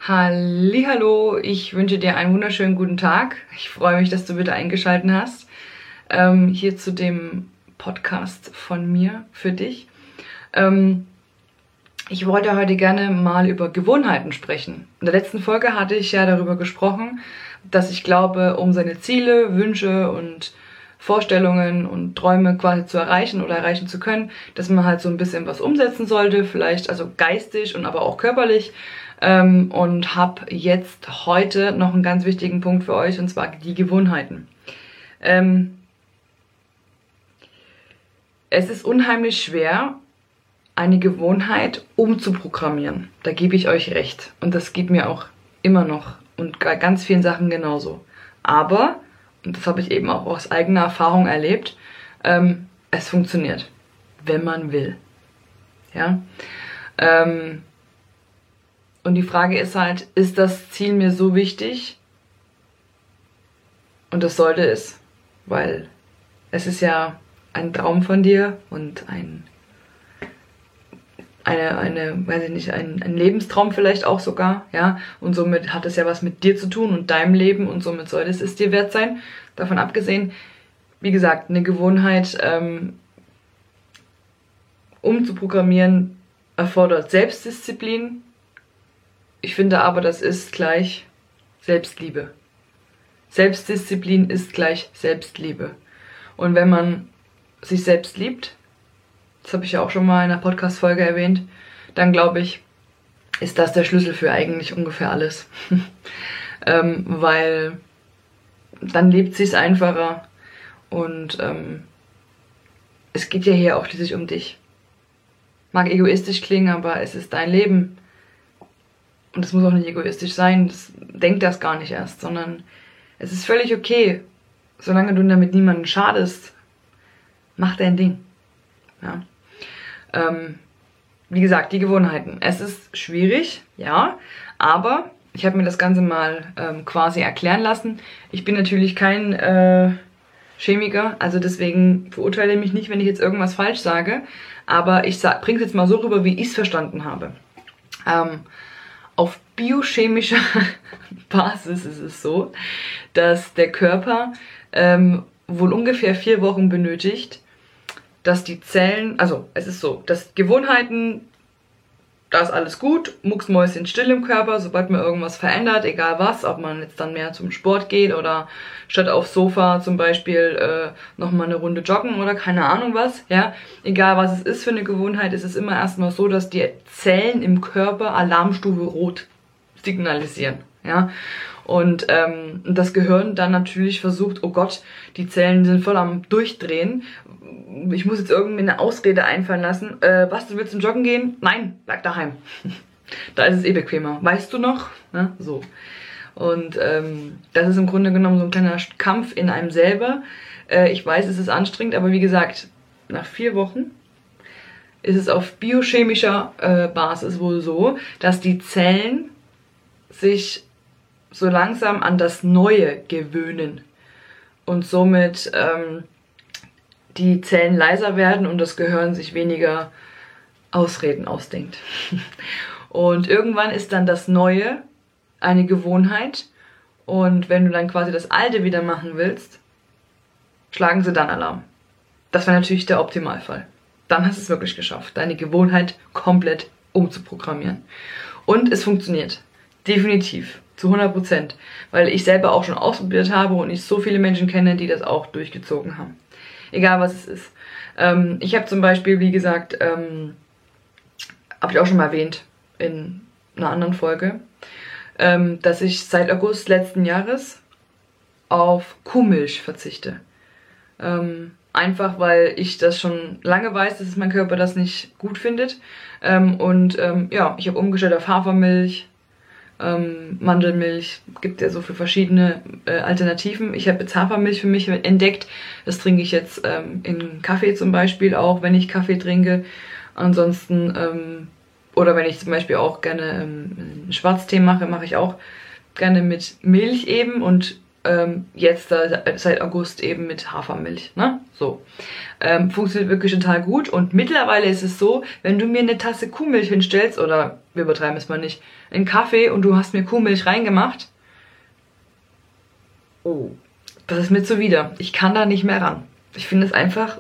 Hallihallo, ich wünsche dir einen wunderschönen guten Tag. Ich freue mich, dass du wieder eingeschaltet hast. Hier zu dem Podcast von mir für dich. Ich wollte heute gerne mal über Gewohnheiten sprechen. In der letzten Folge hatte ich ja darüber gesprochen, dass ich glaube, um seine Ziele, Wünsche und Vorstellungen und Träume quasi zu erreichen oder erreichen zu können, dass man halt so ein bisschen was umsetzen sollte, vielleicht also geistig und aber auch körperlich. Und habe jetzt heute noch einen ganz wichtigen Punkt für euch, und zwar die Gewohnheiten. Es ist unheimlich schwer, eine Gewohnheit umzuprogrammieren. Da gebe ich euch recht. Und das geht mir auch immer noch und bei ganz vielen Sachen genauso. Aber, und das habe ich eben auch aus eigener Erfahrung erlebt, es funktioniert, wenn man will. Ja. Und die Frage ist halt, ist das Ziel mir so wichtig? Und das sollte es, weil es ist ja ein Traum von dir und weiß ich nicht, ein Lebenstraum vielleicht auch sogar, ja. Und somit hat es ja was mit dir zu tun und deinem Leben und somit sollte es dir wert sein. Davon abgesehen, wie gesagt, eine Gewohnheit umzuprogrammieren erfordert Selbstdisziplin. Ich finde aber, das ist gleich Selbstliebe. Selbstdisziplin ist gleich Selbstliebe. Und wenn man sich selbst liebt, das habe ich ja auch schon mal in einer Podcast-Folge erwähnt, dann glaube ich, ist das der Schlüssel für eigentlich ungefähr alles. Weil dann lebt sich's einfacher und es geht ja hier auch schließlich um dich. Mag egoistisch klingen, aber es ist dein Leben. Und das muss auch nicht egoistisch sein, denk das gar nicht erst, sondern es ist völlig okay, solange du damit niemanden schadest, mach dein Ding. Ja. Wie gesagt, die Gewohnheiten. Es ist schwierig, ja, aber ich habe mir das Ganze mal quasi erklären lassen. Ich bin natürlich kein Chemiker, also deswegen verurteile mich nicht, wenn ich jetzt irgendwas falsch sage, aber ich bringe es jetzt mal so rüber, wie ich es verstanden habe. Auf biochemischer Basis ist es so, dass der Körper wohl ungefähr 4 Wochen benötigt, dass die Zellen, also es ist so, dass Gewohnheiten, da ist alles gut, mucksmäuschen still im Körper, sobald man irgendwas verändert, egal was, ob man jetzt dann mehr zum Sport geht oder statt aufs Sofa zum Beispiel nochmal eine Runde joggen oder keine Ahnung was, ja, egal was es ist für eine Gewohnheit, ist es immer erstmal so, dass die Zellen im Körper Alarmstufe Rot signalisieren, ja, und das Gehirn dann natürlich versucht, oh Gott, die Zellen sind voll am Durchdrehen, ich muss jetzt irgendwie eine Ausrede einfallen lassen. Was, du willst zum Joggen gehen? Nein, bleib daheim. Da ist es eh bequemer. Weißt du noch? Ja, so. Und das ist im Grunde genommen so ein kleiner Kampf in einem selber. Ich weiß, es ist anstrengend, aber wie gesagt, nach 4 Wochen ist es auf biochemischer Basis wohl so, dass die Zellen sich so langsam an das Neue gewöhnen und somit die Zellen leiser werden und das Gehirn sich weniger Ausreden ausdenkt. Und irgendwann ist dann das Neue eine Gewohnheit und wenn du dann quasi das Alte wieder machen willst, schlagen sie dann Alarm. Das wäre natürlich der Optimalfall. Dann hast du es wirklich geschafft, deine Gewohnheit komplett umzuprogrammieren. Und es funktioniert. Definitiv. Zu 100%. Weil ich selber auch schon ausprobiert habe und ich so viele Menschen kenne, die das auch durchgezogen haben. Egal was es ist. Ich habe zum Beispiel, wie gesagt, habe ich auch schon mal erwähnt in einer anderen Folge, dass ich seit August letzten Jahres auf Kuhmilch verzichte. Einfach weil ich das schon lange weiß, dass mein Körper das nicht gut findet. Ja, ich habe umgestellt auf Hafermilch, Mandelmilch, gibt ja so viele verschiedene Alternativen. Ich habe jetzt Hafermilch für mich entdeckt. Das trinke ich jetzt in Kaffee zum Beispiel auch, wenn ich Kaffee trinke. Ansonsten, oder wenn ich zum Beispiel auch gerne einen Schwarztee mache, mache ich auch gerne mit Milch eben und jetzt seit August eben mit Hafermilch. Ne? So. Funktioniert wirklich total gut. Und mittlerweile ist es so, wenn du mir eine Tasse Kuhmilch hinstellst, oder wir übertreiben es mal nicht, einen Kaffee und du hast mir Kuhmilch reingemacht, oh, das ist mir zuwider. Ich kann da nicht mehr ran. Ich finde es einfach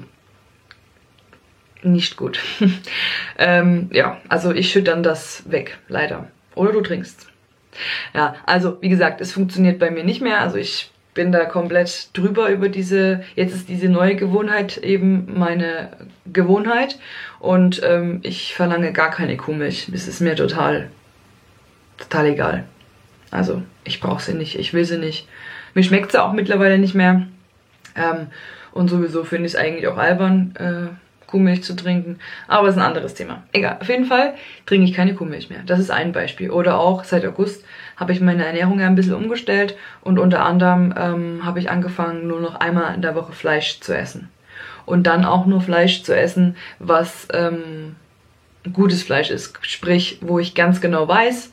nicht gut. Ja, also ich schütte dann das weg, leider. Oder du trinkst. Ja, also wie gesagt, es funktioniert bei mir nicht mehr. Also ich bin da komplett drüber über jetzt ist diese neue Gewohnheit eben meine Gewohnheit. Und ich verlange gar keine Kuhmilch. Das ist mir total egal. Also ich brauche sie nicht, ich will sie nicht. Mir schmeckt sie auch mittlerweile nicht mehr. Und sowieso finde ich es eigentlich auch albern, Kuhmilch zu trinken. Aber es ist ein anderes Thema. Egal, auf jeden Fall trinke ich keine Kuhmilch mehr. Das ist ein Beispiel. Oder auch seit August habe ich meine Ernährung ja ein bisschen umgestellt. Und unter anderem habe ich angefangen, nur noch einmal in der Woche Fleisch zu essen. Und dann auch nur Fleisch zu essen, was gutes Fleisch ist. Sprich, wo ich ganz genau weiß,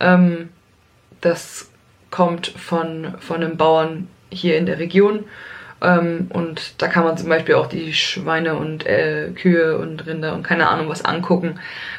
das kommt von einem Bauern hier in der Region. Und da kann man zum Beispiel auch die Schweine und Kühe und Rinder und keine Ahnung was angucken.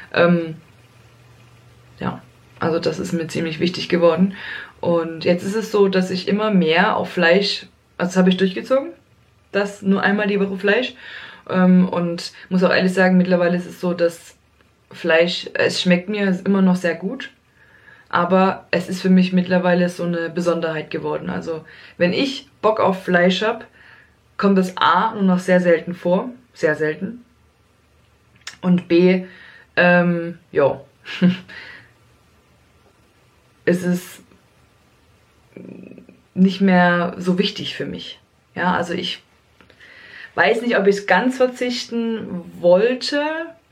Ja, also das ist mir ziemlich wichtig geworden. Und jetzt ist es so, dass ich immer mehr auf Fleisch, also das habe ich durchgezogen, das nur einmal die Woche Fleisch. Und muss auch ehrlich sagen, mittlerweile ist es so, dass Fleisch, es schmeckt mir immer noch sehr gut. Aber es ist für mich mittlerweile so eine Besonderheit geworden. Also wenn ich Bock auf Fleisch habe, kommt das A nur noch sehr selten vor. Sehr selten. Und B, ja, ist es nicht mehr so wichtig für mich. Ja, also ich weiß nicht, ob ich es ganz verzichten wollte.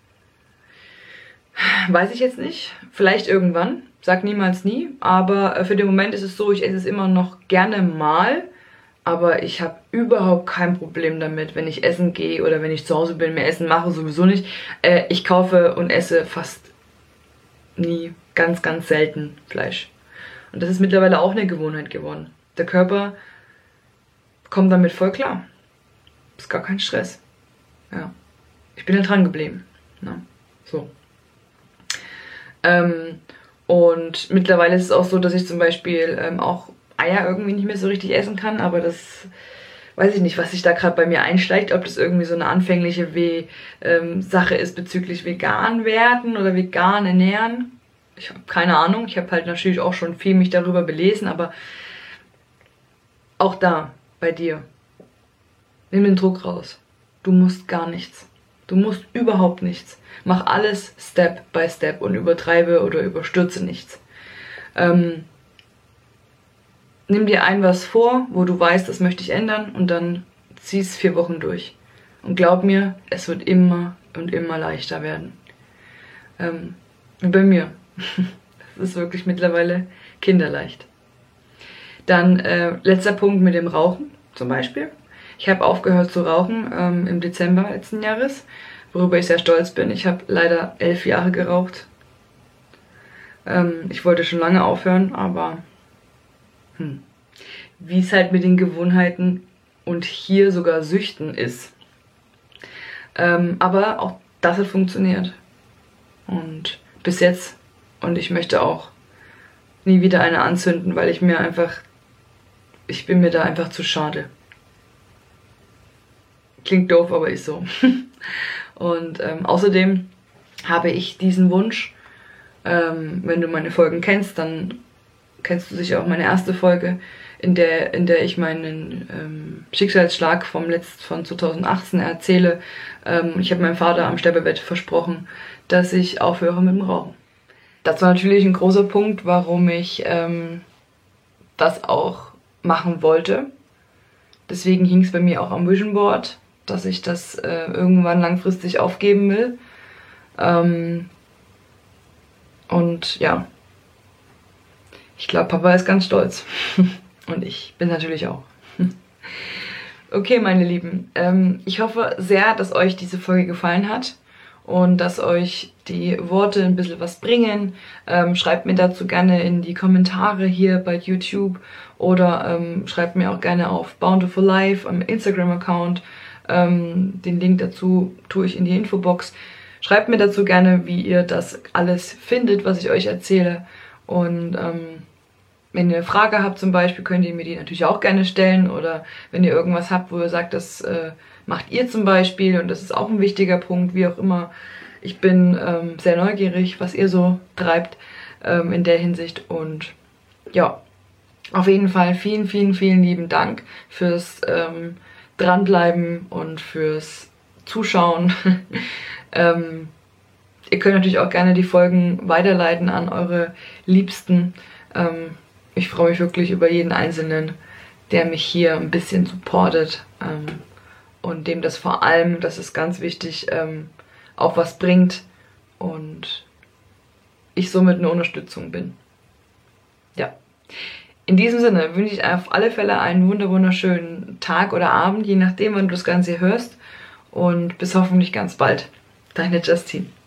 Weiß ich jetzt nicht. Vielleicht irgendwann. Sag niemals nie, aber für den Moment ist es so, ich esse es immer noch gerne mal, aber ich habe überhaupt kein Problem damit, wenn ich essen gehe oder wenn ich zu Hause bin, mir Essen mache, sowieso nicht. Ich kaufe und esse fast nie, ganz, ganz selten Fleisch. Und das ist mittlerweile auch eine Gewohnheit geworden. Der Körper kommt damit voll klar. Ist gar kein Stress. Ja. Ich bin da dran geblieben. Na, so. Und mittlerweile ist es auch so, dass ich zum Beispiel auch Eier irgendwie nicht mehr so richtig essen kann, aber das weiß ich nicht, was sich da gerade bei mir einschleicht, ob das irgendwie so eine anfängliche Sache ist bezüglich vegan werden oder vegan ernähren. Ich habe keine Ahnung, ich habe halt natürlich auch schon viel mich darüber belesen, aber auch da, bei dir, nimm den Druck raus. Du musst gar nichts. Du musst überhaupt nichts. Mach alles Step by Step und übertreibe oder überstürze nichts. Nimm dir was vor, wo du weißt, das möchte ich ändern und dann zieh es 4 Wochen durch. Und glaub mir, es wird immer und immer leichter werden. Wie bei mir. Das ist wirklich mittlerweile kinderleicht. Dann letzter Punkt mit dem Rauchen zum Beispiel. Ich habe aufgehört zu rauchen im Dezember letzten Jahres, worüber ich sehr stolz bin. Ich habe leider 11 Jahre geraucht. Ich wollte schon lange aufhören, aber wie es halt mit den Gewohnheiten und hier sogar Süchten ist. Aber auch das hat funktioniert. Und bis jetzt. Und ich möchte auch nie wieder eine anzünden, weil ich bin mir da einfach zu schade. Klingt doof, aber ist so. Und außerdem habe ich diesen Wunsch, wenn du meine Folgen kennst, dann kennst du sicher auch meine erste Folge, in der ich meinen Schicksalsschlag von 2018 erzähle. Ich habe meinem Vater am Sterbebett versprochen, dass ich aufhöre mit dem Rauchen. Das war natürlich ein großer Punkt, warum ich das auch machen wollte. Deswegen hing es bei mir auch am Vision Board, dass ich das irgendwann langfristig aufgeben will. Und ja, ich glaube, Papa ist ganz stolz. Und ich bin natürlich auch. Okay, meine Lieben, ich hoffe sehr, dass euch diese Folge gefallen hat. und dass euch die Worte ein bisschen was bringen. Schreibt mir dazu gerne in die Kommentare hier bei YouTube oder schreibt mir auch gerne auf Bountiful Life am Instagram-Account. Den Link dazu tue ich in die Infobox. Schreibt mir dazu gerne, wie ihr das alles findet, was ich euch erzähle. Und wenn ihr eine Frage habt zum Beispiel, könnt ihr mir die natürlich auch gerne stellen. Oder wenn ihr irgendwas habt, wo ihr sagt, das macht ihr zum Beispiel und das ist auch ein wichtiger Punkt, wie auch immer. Ich bin sehr neugierig, was ihr so treibt in der Hinsicht. Und ja, auf jeden Fall vielen, vielen, vielen lieben Dank fürs Dranbleiben und fürs Zuschauen. Ihr könnt natürlich auch gerne die Folgen weiterleiten an eure Liebsten. Ich freue mich wirklich über jeden Einzelnen, der mich hier ein bisschen supportet und dem das vor allem, das ist ganz wichtig, auch was bringt und ich somit eine Unterstützung bin. Ja. In diesem Sinne wünsche ich auf alle Fälle einen wunderschönen Tag oder Abend, je nachdem, wann du das Ganze hörst. Und bis hoffentlich ganz bald. Deine Justine.